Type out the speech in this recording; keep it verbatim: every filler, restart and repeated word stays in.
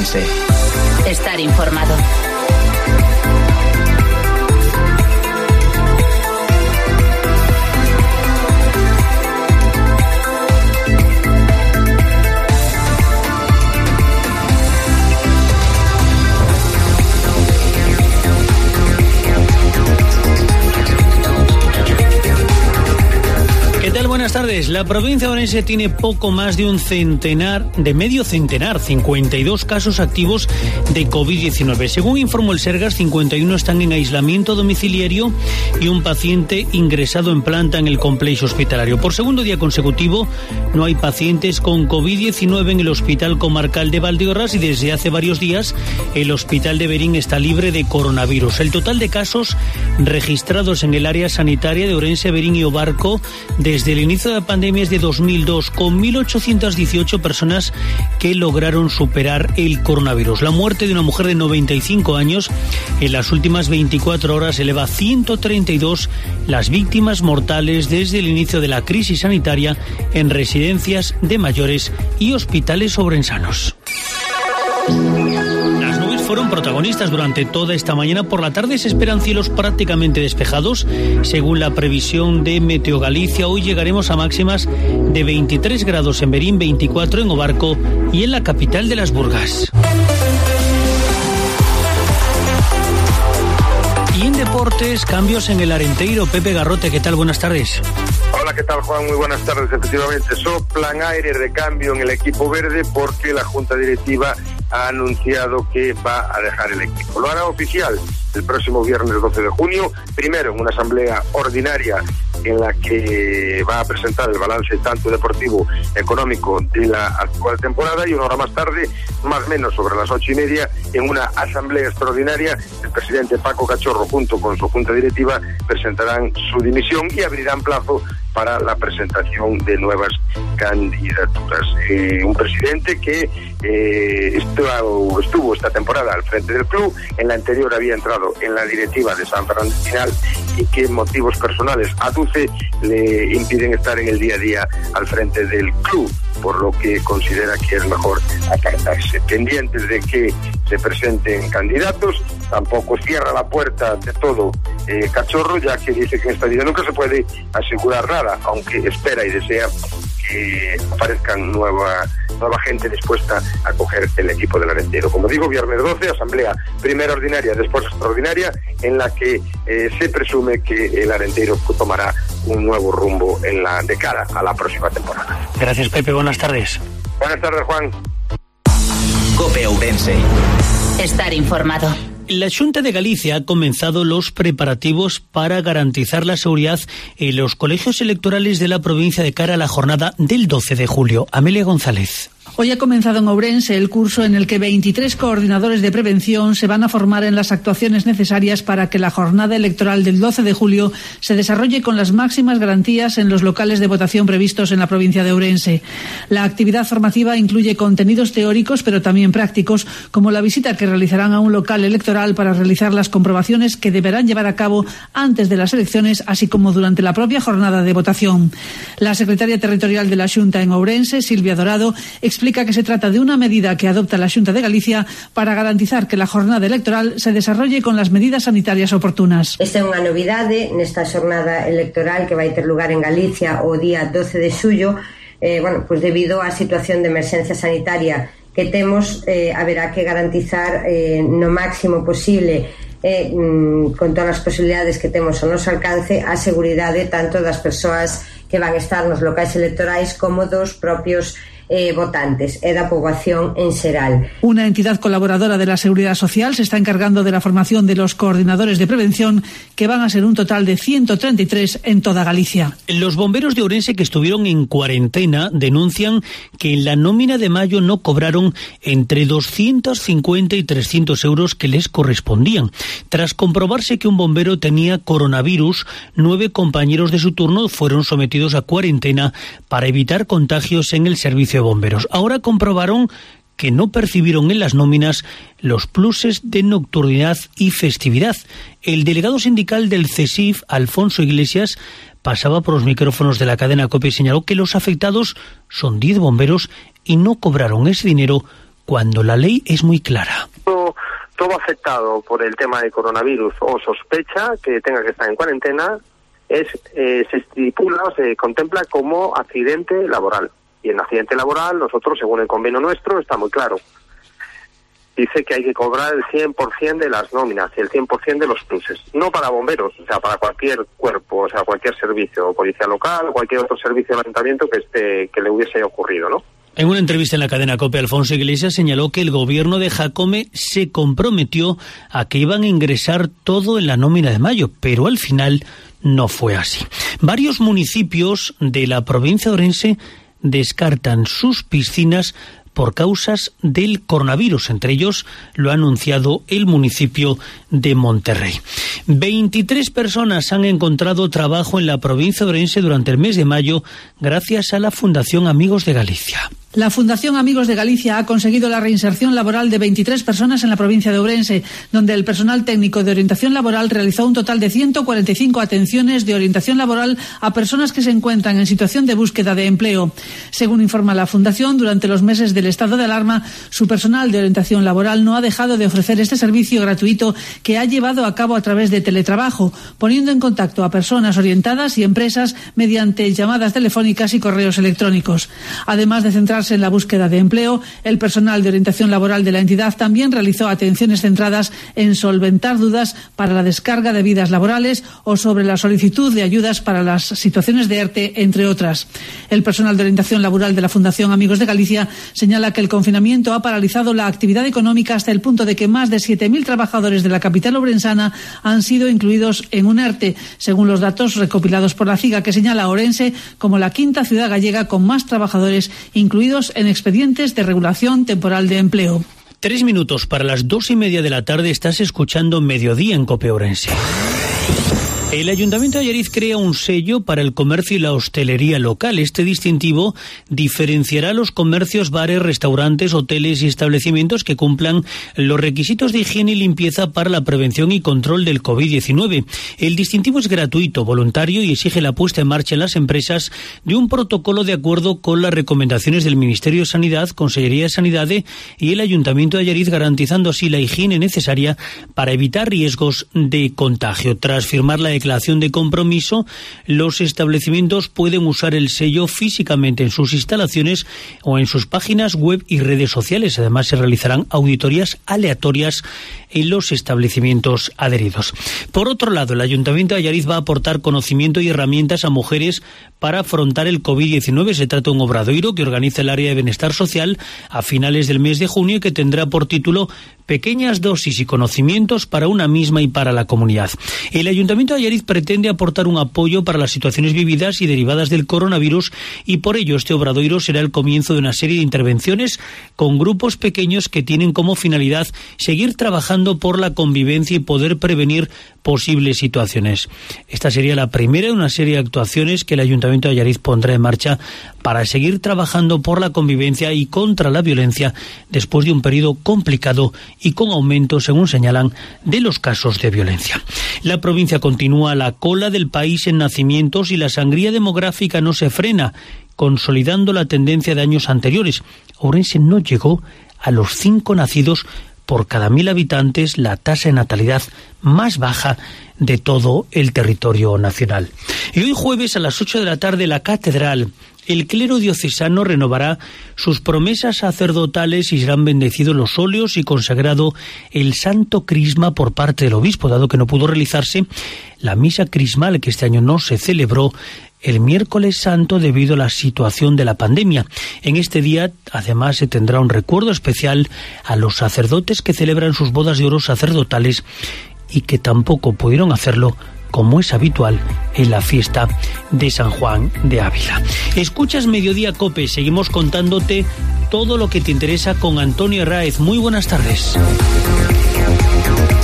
Ourense. Estar informado. Buenas tardes. La provincia de Ourense tiene poco más de un centenar, de medio centenar, cincuenta y dos casos activos de COVID diecinueve. Según informó el Sergas, cincuenta y uno están en aislamiento domiciliario y un paciente ingresado en planta en el complejo hospitalario. Por segundo día consecutivo, no hay pacientes con COVID diecinueve en el Hospital Comarcal de Valdeorras y desde hace varios días el Hospital de Verín está libre de coronavirus. El total de casos registrados en el área sanitaria de Ourense, Verín y Obarco desde el inicio de la pandemia es de dos mil dos, con mil ochocientas dieciocho personas que lograron superar el coronavirus. La muerte de una mujer de noventa y cinco años en las últimas veinticuatro horas eleva a ciento treinta y dos las víctimas mortales desde el inicio de la crisis sanitaria en residencias de mayores y hospitales ourensanos. Las nubes fueron protagonistas durante toda esta mañana. Por la tarde se esperan cielos prácticamente despejados. Según la previsión de Meteo Galicia, hoy llegaremos a máximas de veintitrés grados en Verín, veinticuatro en Obarco y en la capital de las Burgas. Y en deportes, cambios en el Arenteiro. Pepe Garrote, ¿qué tal? Buenas tardes. Hola, ¿qué tal, Juan? Muy buenas tardes. Efectivamente, soplan aire de cambio en el equipo verde porque la Junta Directiva ha anunciado que va a dejar el equipo. Lo hará oficial el próximo viernes doce de junio, primero en una asamblea ordinaria en la que va a presentar el balance tanto deportivo, económico de la actual temporada, y una hora más tarde, más o menos sobre las ocho y media, en una asamblea extraordinaria, el presidente Paco Cachorro junto con su junta directiva presentarán su dimisión y abrirán plazo para la presentación de nuevas candidaturas. Eh, un presidente que eh, estuvo, estuvo esta temporada al frente del club, en la anterior había entrado en la directiva de San Fernando Final y que motivos personales aduce le impiden estar en el día a día al frente del club, por lo que considera que es mejor apartarse. Pendientes de que se presenten candidatos, tampoco cierra la puerta de todo eh, Cachorro, ya que dice que en esta vida nunca se puede asegurar nada, aunque espera y desea que aparezcan nueva nueva gente dispuesta a coger el equipo del Arenteiro. Como digo, viernes doce, asamblea primera ordinaria, después extraordinaria, en la que eh, se presume que el Arenteiro tomará un nuevo rumbo en la de cara a la próxima temporada. Gracias, Pepe. Buenas tardes. Buenas tardes, Juan. COPE Ourense. Estar informado. La Xunta de Galicia ha comenzado los preparativos para garantizar la seguridad en los colegios electorales de la provincia de cara a la jornada del doce de julio. Amelia González. Hoy ha comenzado en Ourense el curso en el que veintitrés coordinadores de prevención se van a formar en las actuaciones necesarias para que la jornada electoral del doce de julio se desarrolle con las máximas garantías en los locales de votación previstos en la provincia de Ourense. La actividad formativa incluye contenidos teóricos, pero también prácticos, como la visita que realizarán a un local electoral para realizar las comprobaciones que deberán llevar a cabo antes de las elecciones, así como durante la propia jornada de votación. La secretaria territorial de la Xunta en Ourense, Silvia Dorado, explica que se trata de una medida que adopta la Xunta de Galicia para garantizar que la jornada electoral se desarrolle con las medidas sanitarias oportunas. Esta é unha novidade nesta xornada electoral que vai ter lugar en Galicia o día doce de xullo, eh, bueno, pues debido á situación de emerxencia sanitaria que temos, eh, haberá que garantizar eh, no máximo posible eh, mm, con todas as posibilidades que temos ao noso alcance a seguridade tanto das persoas que van estar nos locais electorais como dos propios Eh, votantes e da poboación en xeral. Una entidad colaboradora de la Seguridad Social se está encargando de la formación de los coordinadores de prevención, que van a ser un total de ciento treinta y tres en toda Galicia. Los bomberos de Ourense que estuvieron en cuarentena denuncian que en la nómina de mayo no cobraron entre doscientos cincuenta y trescientos euros que les correspondían. Tras comprobarse que un bombero tenía coronavirus, nueve compañeros de su turno fueron sometidos a cuarentena para evitar contagios en el servicio de bomberos. Ahora comprobaron que no percibieron en las nóminas los pluses de nocturnidad y festividad. El delegado sindical del CESIF, Alfonso Iglesias, pasaba por los micrófonos de la cadena COPE y señaló que los afectados son diez bomberos y no cobraron ese dinero cuando la ley es muy clara. Todo, todo afectado por el tema de coronavirus o sospecha que tenga que estar en cuarentena es eh, se estipula o se contempla como accidente laboral. Y en accidente laboral, nosotros, según el convenio nuestro, está muy claro. Dice que hay que cobrar el cien por ciento de las nóminas y el cien por ciento de los pluses. No para bomberos, o sea, para cualquier cuerpo, o sea, cualquier servicio, policía local, cualquier otro servicio del ayuntamiento que esté, que le hubiese ocurrido, ¿no? En una entrevista en la cadena COPE, Alfonso Iglesias señaló que el gobierno de Jacome se comprometió a que iban a ingresar todo en la nómina de mayo, pero al final no fue así. Varios municipios de la provincia de Ourense descartan sus piscinas por causas del coronavirus. Entre ellos lo ha anunciado el municipio de Monterrey. veintitrés personas han encontrado trabajo en la provincia de Ourense durante el mes de mayo gracias a la Fundación Amigos de Galicia. La Fundación Amigos de Galicia ha conseguido la reinserción laboral de veintitrés personas en la provincia de Ourense, donde el personal técnico de orientación laboral realizó un total de ciento cuarenta y cinco atenciones de orientación laboral a personas que se encuentran en situación de búsqueda de empleo. Según informa la Fundación, durante los meses del estado de alarma, su personal de orientación laboral no ha dejado de ofrecer este servicio gratuito que ha llevado a cabo a través de teletrabajo, poniendo en contacto a personas orientadas y empresas mediante llamadas telefónicas y correos electrónicos. Además de centrarse en la búsqueda de empleo, el personal de orientación laboral de la entidad también realizó atenciones centradas en solventar dudas para la descarga de vidas laborales o sobre la solicitud de ayudas para las situaciones de ERTE, entre otras. El personal de orientación laboral de la Fundación Amigos de Galicia señala que el confinamiento ha paralizado la actividad económica hasta el punto de que más de siete mil trabajadores de la capital ourensana han sido incluidos en un ERTE, según los datos recopilados por la CIGA, que señala a Ourense como la quinta ciudad gallega con más trabajadores incluidos en expedientes de regulación temporal de empleo. Tres minutos para las dos y media de la tarde. Estás escuchando Mediodía en COPE Ourense. El Ayuntamiento de Allariz crea un sello para el comercio y la hostelería local. Este distintivo diferenciará los comercios, bares, restaurantes, hoteles y establecimientos que cumplan los requisitos de higiene y limpieza para la prevención y control del COVID diecinueve. El distintivo es gratuito, voluntario y exige la puesta en marcha en las empresas de un protocolo de acuerdo con las recomendaciones del Ministerio de Sanidad, Consellería de Sanidad y el Ayuntamiento de Allariz, garantizando así la higiene necesaria para evitar riesgos de contagio. Tras firmar la declaración de compromiso, los establecimientos pueden usar el sello físicamente en sus instalaciones o en sus páginas web y redes sociales. Además, se realizarán auditorías aleatorias en los establecimientos adheridos. Por otro lado, el Ayuntamiento de Allariz va a aportar conocimiento y herramientas a mujeres para afrontar el COVID diecinueve. Se trata de un obradoiro que organiza el área de bienestar social a finales del mes de junio y que tendrá por título Pequeñas dosis y conocimientos para una misma y para la comunidad. El Ayuntamiento de Allariz pretende aportar un apoyo para las situaciones vividas y derivadas del coronavirus, y por ello este obradoiro será el comienzo de una serie de intervenciones con grupos pequeños que tienen como finalidad seguir trabajando por la convivencia y poder prevenir posibles situaciones. Esta sería la primera de una serie de actuaciones que el Ayuntamiento de Allariz pondrá en marcha para seguir trabajando por la convivencia y contra la violencia después de un periodo complicado y con aumento, según señalan, de los casos de violencia. La provincia continúa a la cola del país en nacimientos y la sangría demográfica no se frena, consolidando la tendencia de años anteriores. Ourense no llegó a los cinco nacidos por cada mil habitantes, la tasa de natalidad más baja de todo el territorio nacional. Y hoy jueves a las ocho de la tarde la catedral, el clero diocesano renovará sus promesas sacerdotales y serán bendecidos los óleos y consagrado el santo crisma por parte del obispo, dado que no pudo realizarse la misa crismal, que este año no se celebró el miércoles santo debido a la situación de la pandemia. En este día, además, se tendrá un recuerdo especial a los sacerdotes que celebran sus bodas de oro sacerdotales y que tampoco pudieron hacerlo como es habitual en la fiesta de San Juan de Ávila. Escuchas Mediodía COPE, seguimos contándote todo lo que te interesa con Antonio Herráez. Muy buenas tardes.